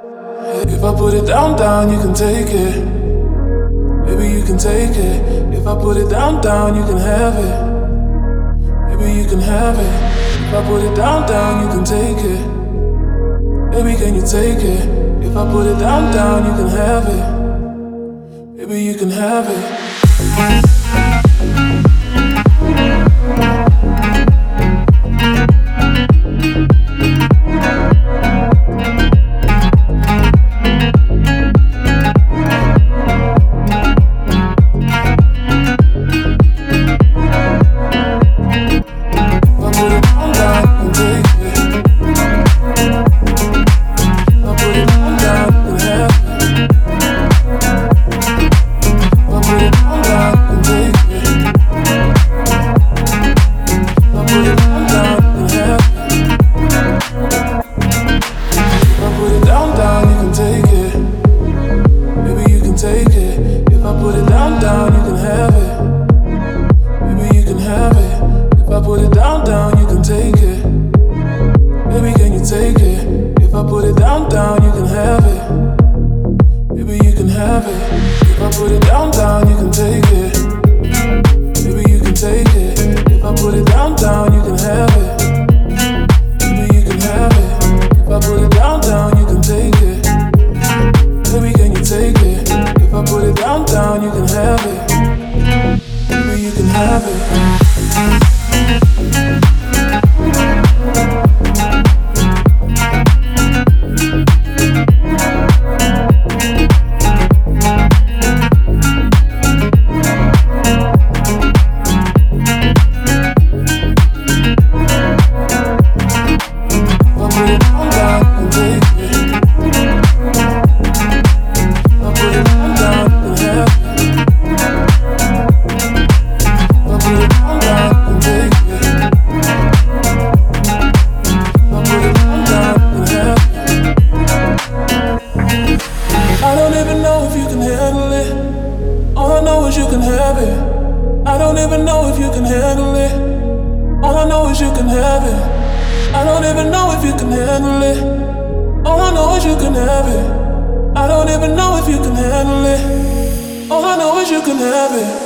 If I put it down, down, you can take it. Maybe you can take it. If I put it down, down, you can have it. Maybe you can have it. If I put it down, down, you can take it. Baby, can you take it? If I put it down, down, you can have it. Maybe you can have it. I don't even know if you can handle it. All I know is you can have it.